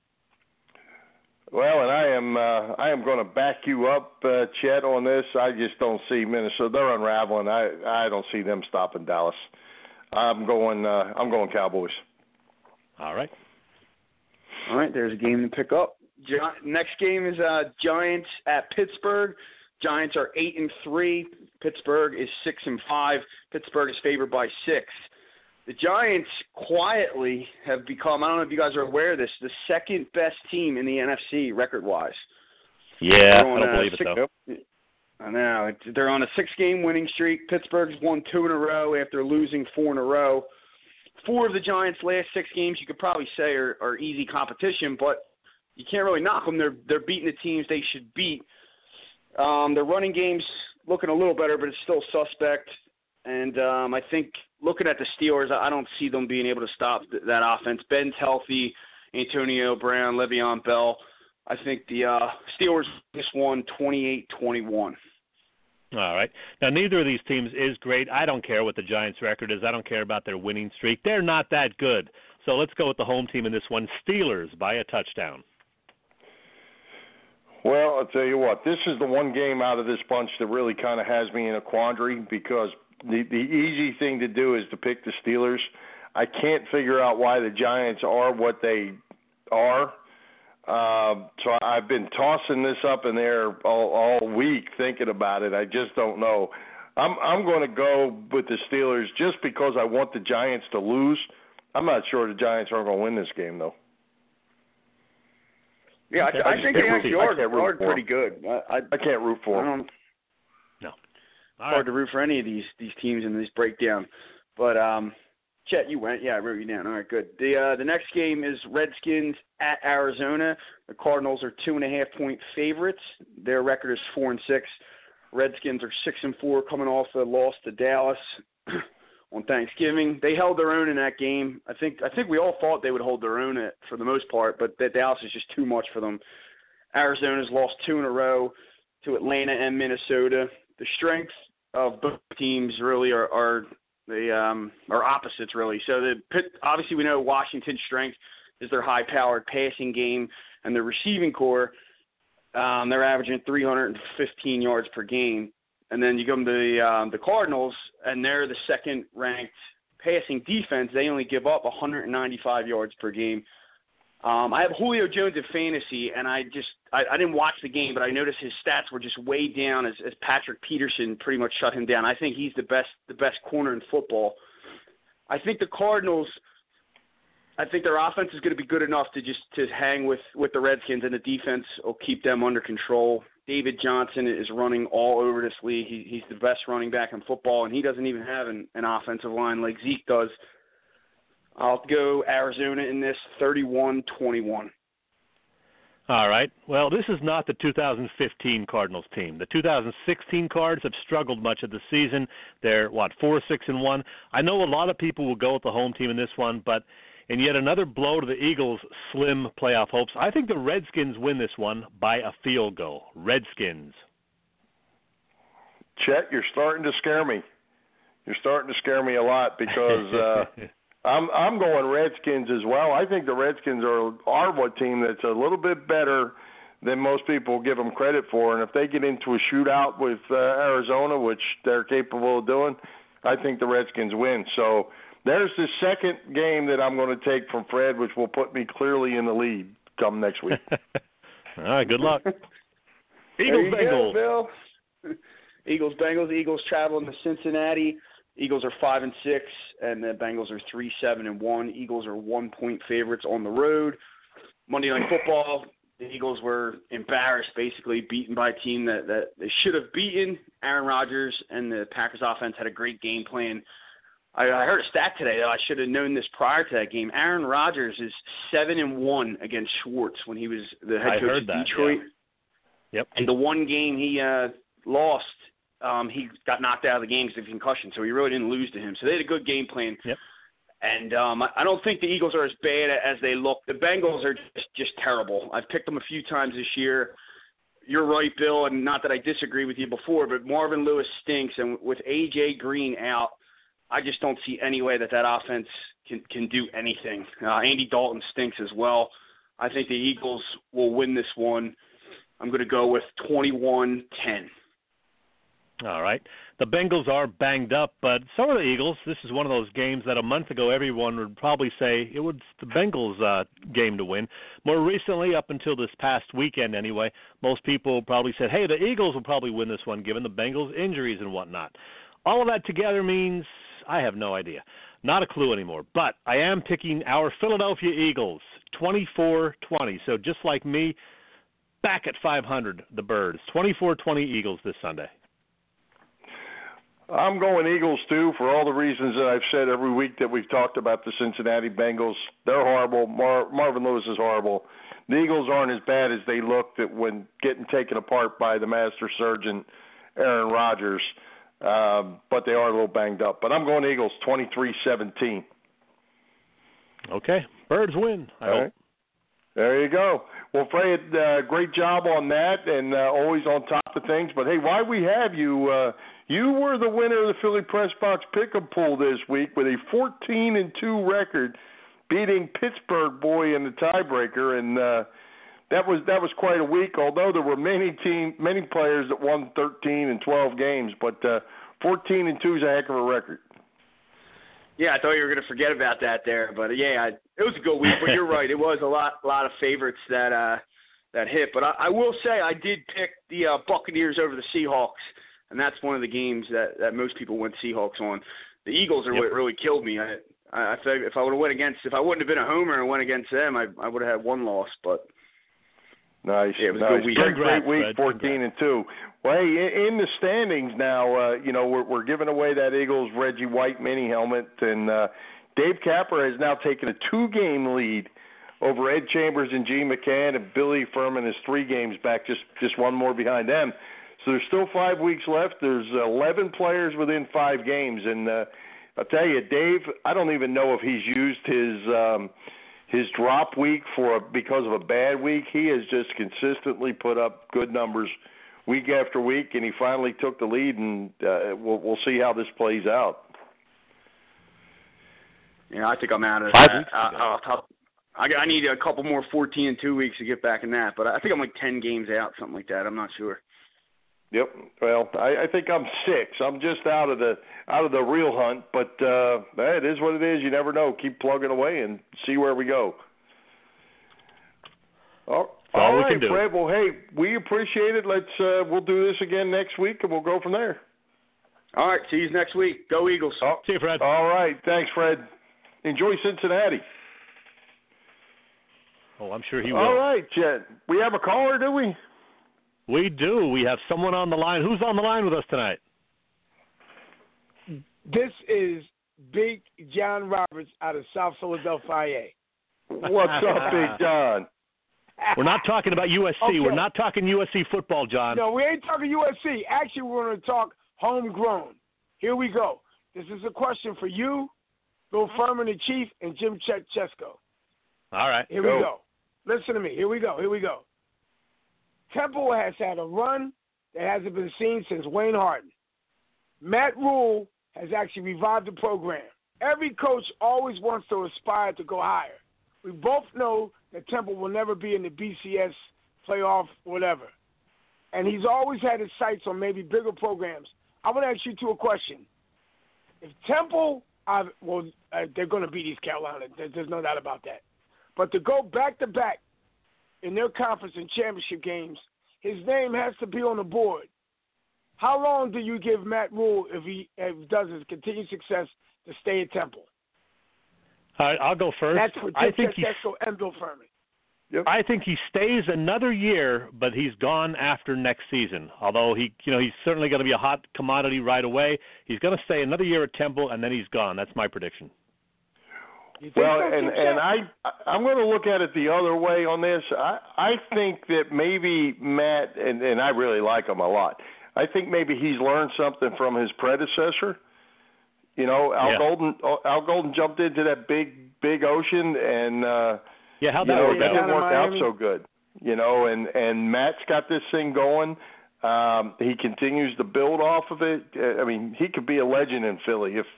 Well, and I am going to back you up, Chet, on this. I just don't see Minnesota. They're unraveling. I don't see them stopping Dallas. I'm going Cowboys. All right. All right, there's a game to pick up. Next game is Giants at Pittsburgh. Giants are 8-3. Pittsburgh is 6-5. Pittsburgh is favored by 6. The Giants quietly have become, I don't know if you guys are aware of this, the second best team in the NFC record-wise. Yeah, I don't believe it, though. I know. They're on a 6-game winning streak. Pittsburgh's won 2 in a row after losing 4 in a row. 4 of the Giants' last 6 games you could probably say are easy competition, but you can't really knock them. They're beating the teams they should beat. Their running game's looking a little better, but it's still suspect. And I think looking at the Steelers, I don't see them being able to stop that offense. Ben's healthy, Antonio Brown, Le'Veon Bell. I think the Steelers just won 28-21. All right. Now, neither of these teams is great. I don't care what the Giants' record is. I don't care about their winning streak. They're not that good. So let's go with the home team in this one, Steelers by a touchdown. Well, I'll tell you what, this is the one game out of this bunch that really kind of has me in a quandary because the easy thing to do is to pick the Steelers. I can't figure out why the Giants are what they are. So I've been tossing this up in there all week thinking about it. I just don't know. I'm going to go with the Steelers just because I want the Giants to lose. I'm not sure the Giants aren't going to win this game, though. Yeah, I think they actually are pretty good. I can't root for them. No. Hard to root for any of these teams in this breakdown. But, Chet, you went. Yeah, I wrote you down. All right, good. The next game is Redskins at Arizona. The Cardinals are 2.5-point favorites. Their record is 4-6. Redskins are 6-4, coming off a loss to Dallas on Thanksgiving. They held their own in that game. I think we all thought they would hold their own for the most part, but that Dallas is just too much for them. Arizona's lost 2 in a row to Atlanta and Minnesota. The strengths of both teams really are opposites, really. So obviously we know Washington's strength is their high-powered passing game and their receiving core. They're averaging 315 yards per game. And then you come to the Cardinals, and they're the second-ranked passing defense. They only give up 195 yards per game. I have Julio Jones in fantasy, and I didn't watch the game, but I noticed his stats were just way down as Patrick Peterson pretty much shut him down. I think he's the best corner in football. I think the Cardinals, I think their offense is going to be good enough to hang with the Redskins, and the defense will keep them under control. David Johnson is running all over this league. He's the best running back in football, and he doesn't even have an offensive line like Zeke does. I'll go Arizona in this 31-21. All right. Well, this is not the 2015 Cardinals team. The 2016 Cards have struggled much of the season. They're, 4-6-1. I know a lot of people will go with the home team in this one, but in yet another blow to the Eagles' slim playoff hopes, I think the Redskins win this one by a field goal. Redskins. Chet, you're starting to scare me. You're starting to scare me a lot because I'm going Redskins as well. I think the Redskins are a team that's a little bit better than most people give them credit for. And if they get into a shootout with Arizona, which they're capable of doing, I think the Redskins win. So there's the second game that I'm going to take from Fred, which will put me clearly in the lead come next week. All right, good luck. Eagles-Bengals. Bill. Eagles-Bengals. Eagles traveling to Cincinnati. Eagles are 5-6, and the Bengals are 3-7-1. Eagles are 1-point favorites on the road. Monday Night Football, the Eagles were embarrassed, basically beaten by a team that they should have beaten. Aaron Rodgers and the Packers offense had a great game plan. I heard a stat today, though. I should have known this prior to that game. Aaron Rodgers is 7-1 against Schwartz when he was the head coach of Detroit. Yeah. Yep. And the one game he lost, he got knocked out of the game because of concussion, so he really didn't lose to him. So they had a good game plan. Yep. And I don't think the Eagles are as bad as they look. The Bengals are just terrible. I've picked them a few times this year. You're right, Bill, and not that I disagree with you before, but Marvin Lewis stinks, and with A.J. Green out, I just don't see any way that offense can do anything. Andy Dalton stinks as well. I think the Eagles will win this one. I'm going to go with 21-10. All right. The Bengals are banged up, but so are the Eagles. This is one of those games that a month ago everyone would probably say it was the Bengals' game to win. More recently, up until this past weekend anyway, most people probably said, hey, the Eagles will probably win this one given the Bengals' injuries and whatnot. All of that together means I have no idea. Not a clue anymore. But I am picking our Philadelphia Eagles, 24-20. So just like me, back at 500, the Birds. 24-20 Eagles this Sunday. I'm going Eagles, too, for all the reasons that I've said every week that we've talked about the Cincinnati Bengals. They're horrible. Marvin Lewis is horrible. The Eagles aren't as bad as they looked when getting taken apart by the master surgeon, Aaron Rodgers, but they are a little banged up. But I'm going Eagles, 23-17. Okay. Birds win, I hope. Right. There you go. Well, Fred, great job on that and always on top of things. But, hey, why we have you, you were the winner of the Philly Press Box Pick'em Pool this week with a 14-2 record, beating Pittsburgh boy in the tiebreaker, and that was quite a week. Although there were many players that won 13 and 12 games, but 14-2 is a heck of a record. Yeah, I thought you were going to forget about that there, but yeah, it was a good week. But you're right, it was a lot of favorites that hit. But I will say I did pick the Buccaneers over the Seahawks, and that's one of the games that most people went Seahawks on. The Eagles are what really killed me. I think if I wouldn't have been a homer and went against them, I would have had one loss. But nice, yeah, it was nice. a good week. Great week, 14-2. Well, hey, in the standings now, we're giving away that Eagles Reggie White mini helmet, and Dave Capper has now taken a 2-game lead over Ed Chambers and Gene McCann, and Billy Furman is 3 games back, just one more behind them. So there's still 5 weeks left. There's 11 players within 5 games, and I'll tell you, Dave, I don't even know if he's used his drop week because of a bad week. He has just consistently put up good numbers week after week, and he finally took the lead, and we'll see how this plays out. Yeah, I think I'm out of that. I need a couple more 14-2 weeks to get back in that, but I think I'm like 10 games out, something like that. I'm not sure. Yep. Well, I think I'm 6. I'm just out of the real hunt, but it is what it is. You never know. Keep plugging away and see where we go. All right, we can do. Fred. Well, hey, we appreciate it. We'll do this again next week, and we'll go from there. All right. See you next week. Go Eagles. See you, Fred. All right. Thanks, Fred. Enjoy Cincinnati. Oh, I'm sure he will. All right, Chet. We have a caller, do we? We do. We have someone on the line. Who's on the line with us tonight? This is Big John Roberts out of South Philadelphia. What's up, Big John? We're not talking about USC. Okay. We're not talking USC football, John. No, we ain't talking USC. Actually, we're going to talk homegrown. Here we go. This is a question for you, Bill Furman, the Chief, and Jim Chesko. All right. Here we go. Listen to me. Here we go. Temple has had a run that hasn't been seen since Wayne Harden. Matt Rule has actually revived the program. Every coach always wants to aspire to go higher. We both know that Temple will never be in the BCS playoff, whatever. And he's always had his sights on maybe bigger programs. I want to ask you two a question. If Temple, they're going to beat East Carolina. There's no doubt about that. But to go back-to-back in their conference and championship games, his name has to be on the board. How long do you give Matt Rule, if he does his continued success, to stay at Temple? All right, I'll go first. That's for Jim Chesko and Bill Furman. Yep. I think he stays another year, but he's gone after next season. Although he's certainly going to be a hot commodity right away. He's going to stay another year at Temple, and then he's gone. That's my prediction. Well, and I'm going to look at it the other way on this. I think that maybe Matt, and I really like him a lot, I think maybe he's learned something from his predecessor. You know, Al Golden jumped into that big ocean, and how'd that didn't work out so good. You know, and Matt's got this thing going. He continues to build off of it. I mean, he could be a legend in Philly if,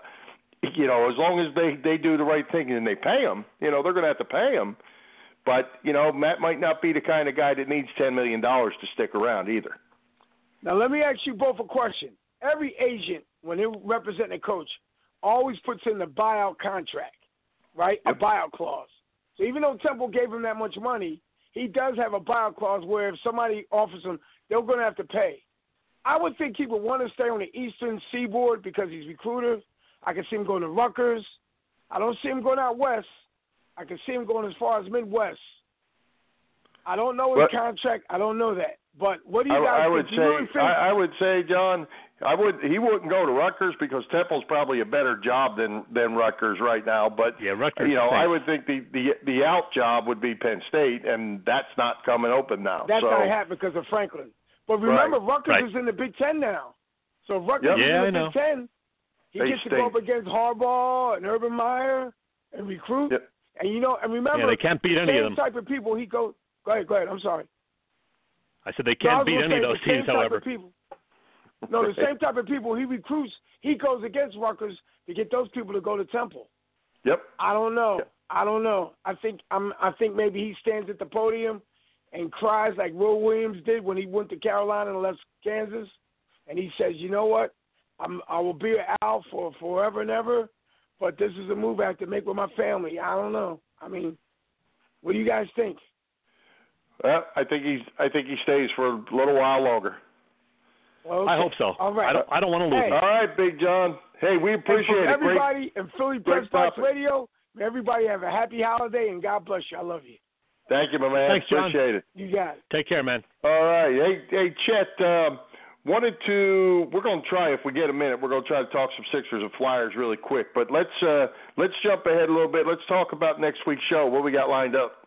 you know, as long as they do the right thing and they pay him. You know, they're going to have to pay him. But, you know, Matt might not be the kind of guy that needs $10 million to stick around either. Now, let me ask you both a question. Every agent, when they're representing a coach, always puts in the buyout contract, right? Yep. A buyout clause. So even though Temple gave him that much money, he does have a buyout clause where if somebody offers him, they're going to have to pay. I would think he would want to stay on the Eastern Seaboard because he's recruited. I can see him going to Rutgers. I don't see him going out west. I can see him going as far as Midwest. I don't know his contract. I don't know that. But what do you guys think? I would say, John, he wouldn't go to Rutgers because Temple's probably a better job than Rutgers right now. But Rutgers. You know, I would think the out job would be Penn State, and that's not coming open now. That's not happening because of Franklin. But remember, Rutgers is in the Big Ten now. So if Rutgers is in the Big Ten, he gets to go up against Harbaugh and Urban Meyer and recruit. Yep. And you know, and remember, they can't beat any of them. Same type of people he goes. Go ahead. I'm sorry. I said they can't beat any of those teams, however. No, the same type of people he recruits, he goes against Rutgers to get those people to go to Temple. Yep. I don't know. Yep. I don't know. I think maybe he stands at the podium and cries like Will Williams did when he went to Carolina and left Kansas, and he says, "You know what? I will be an Al for forever and ever, but this is a move I have to make with my family." I don't know. I mean, what do you guys think? Well, I think he stays for a little while longer. Well, okay. I hope so. All right. I don't want to lose. Hey. All right, Big John. Hey, we appreciate it. Everybody in Philly Press Box Radio, everybody have a happy holiday, and God bless you. I love you. Thank you, my man. Thanks, John. Appreciate it. You got it. Take care, man. All right. Hey, Chet, we're going to try, if we get a minute, we're going to try to talk some Sixers and Flyers really quick. But let's jump ahead a little bit. Let's talk about next week's show. What we got lined up?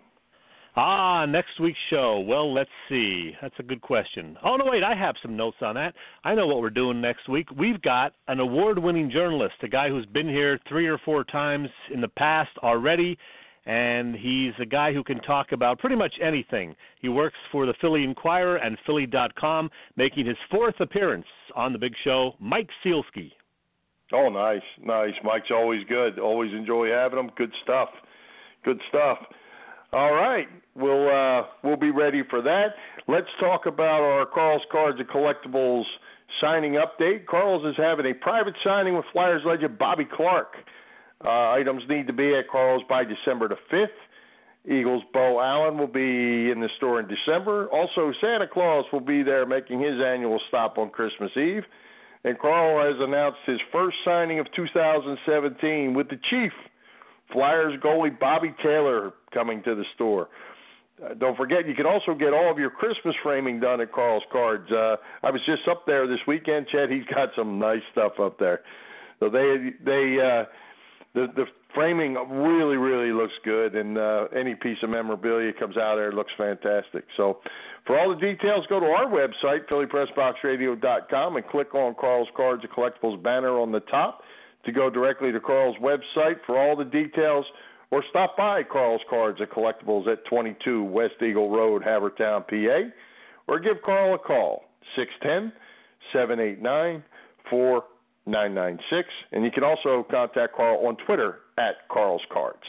Next week's show. Well, let's see. That's a good question. Oh, no, wait, I have some notes on that. I know what we're doing next week. We've got an award-winning journalist, a guy who's been here 3 or 4 times in the past already, and he's a guy who can talk about pretty much anything. He works for the Philly Inquirer and Philly.com, making his 4th appearance on the big show, Mike Sealski. Oh, nice. Mike's always good. Always enjoy having him. Good stuff. All right, we'll be ready for that. Let's talk about our Carl's Cards and Collectibles signing update. Carl's is having a private signing with Flyers legend Bobby Clark. Items need to be at Carl's by December the 5th. Eagles' Bo Allen will be in the store in December. Also, Santa Claus will be there making his annual stop on Christmas Eve. And Carl has announced his first signing of 2017 with the Chief, Flyers goalie Bobby Taylor, coming to the store. Don't forget, you can also get all of your Christmas framing done at Carl's Cards. I was just up there this weekend, Chet. He's got some nice stuff up there. So the framing really, really looks good, and any piece of memorabilia comes out there looks fantastic. So for all the details, go to our website, PhillyPressBoxRadio.com, and click on Carl's Cards and Collectibles banner on the top to go directly to Carl's website for all the details, or stop by Carl's Cards and Collectibles at 22 West Eagle Road, Havertown, PA, or give Carl a call, 610-789-4996, and you can also contact Carl on Twitter at Carl's Cards.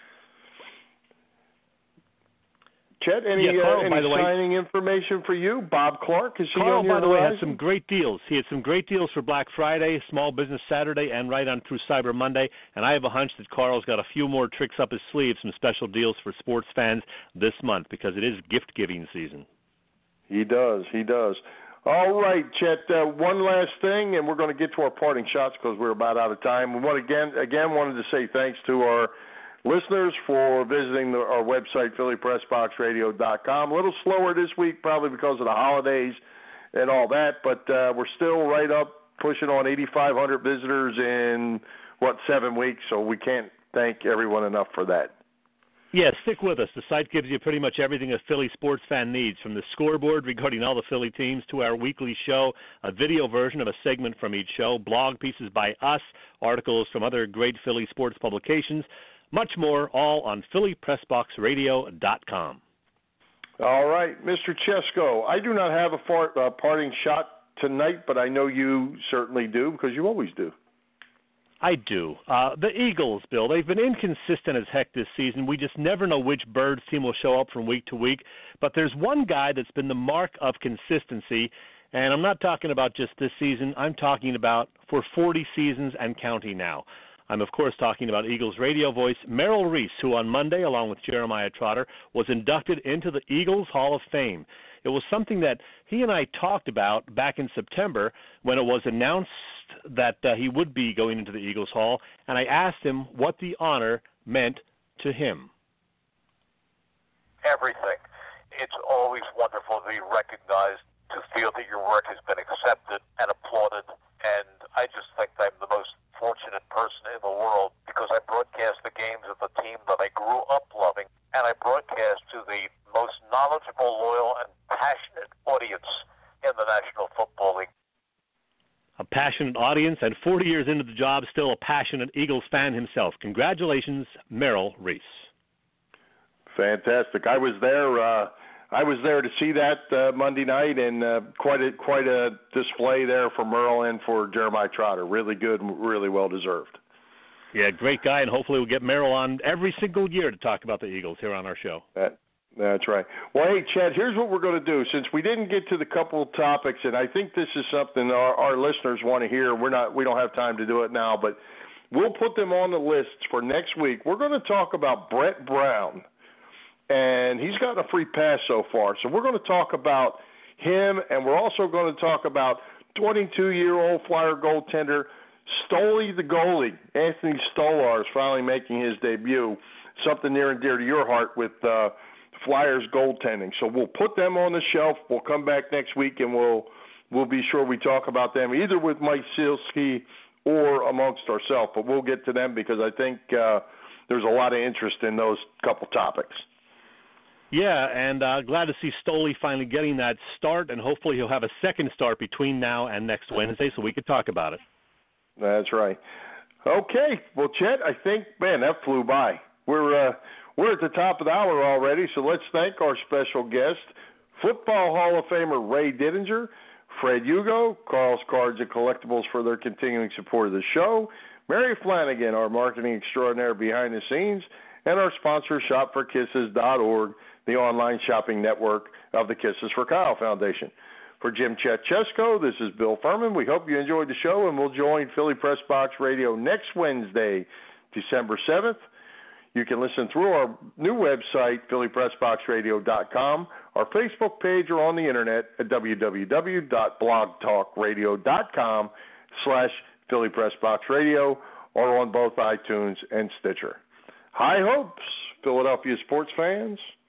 Chet, any signing information for you? Bob Clark, is he Carl, on your by the way, horizon? has some great deals. He had some great deals for Black Friday, Small Business Saturday, and right on through Cyber Monday. And I have a hunch that Carl's got a few more tricks up his sleeve, some special deals for sports fans this month, because it is gift-giving season. He does. All right, Chet, one last thing, and we're going to get to our parting shots because we're about out of time. We want again wanted to say thanks to our listeners for visiting our website, PhillyPressBoxRadio.com. A little slower this week, probably because of the holidays and all that, but we're still right up, pushing on 8,500 visitors in, 7 weeks, so we can't thank everyone enough for that. Yeah, stick with us. The site gives you pretty much everything a Philly sports fan needs, from the scoreboard regarding all the Philly teams to our weekly show, a video version of a segment from each show, blog pieces by us, articles from other great Philly sports publications, much more, all on PhillyPressBoxRadio.com. All right, Mr. Chesko, I do not have a parting shot tonight, but I know you certainly do because you always do. I do. The Eagles, Bill, they've been inconsistent as heck this season. We just never know which Birds team will show up from week to week. But there's one guy that's been the mark of consistency, and I'm not talking about just this season. I'm talking about for 40 seasons and counting now. I'm, of course, talking about Eagles radio voice Merrill Reese, who on Monday, along with Jeremiah Trotter, was inducted into the Eagles Hall of Fame. It was something that he and I talked about back in September when it was announced that he would be going into the Eagles Hall, and I asked him what the honor meant to him. Everything. It's always wonderful to be recognized, to feel that your work has been accepted and applauded, and I just think I'm the most fortunate person in the world because I broadcast the games of the team that I grew up loving, and I broadcast to the most knowledgeable, loyal, and passionate audience in the National Football League. A passionate audience, and 40 years into the job, still a passionate Eagles fan himself. Congratulations, Merrill Reese. Fantastic. I was there. I was there to see that Monday night, and quite a display there for Merrill and for Jeremiah Trotter. Really good, really well deserved. Yeah, great guy, and hopefully we'll get Merrill on every single year to talk about the Eagles here on our show. That's right. Well, hey, Chad, here's what we're going to do. Since we didn't get to the couple of topics, and I think this is something our listeners want to hear. We don't have time to do it now, but we'll put them on the list for next week. We're going to talk about Brett Brown, and he's gotten a free pass so far. So we're going to talk about him, and we're also going to talk about 22-year-old Flyer goaltender Stoley the goalie. Anthony Stolar is finally making his debut, something near and dear to your heart with Flyers goaltending. So we'll put them on the shelf. We'll come back next week, and we'll be sure we talk about them either with Mike Sielski or amongst ourselves. But we'll get to them because I think there's a lot of interest in those couple topics. Yeah, and glad to see Stoley finally getting that start, and hopefully he'll have a second start between now and next Wednesday so we can talk about it. That's right. Okay. Well, Chet, I think, man, that flew by. We're at the top of the hour already, so let's thank our special guest, Football Hall of Famer Ray Didinger, Fred Hugo, Carl's Cards and Collectibles for their continuing support of the show, Mary Flanagan, our marketing extraordinaire behind the scenes, and our sponsor, ShopForKisses.org, the online shopping network of the Kisses for Kyle Foundation. For Jim Chet Chesko, this is Bill Furman. We hope you enjoyed the show, and we'll join Philly Press Box Radio next Wednesday, December 7th. You can listen through our new website, PhillyPressBoxRadio.com, our Facebook page, or on the internet at www.blogtalkradio.com/PhillyPressBoxRadio, or on both iTunes and Stitcher. High hopes, Philadelphia sports fans.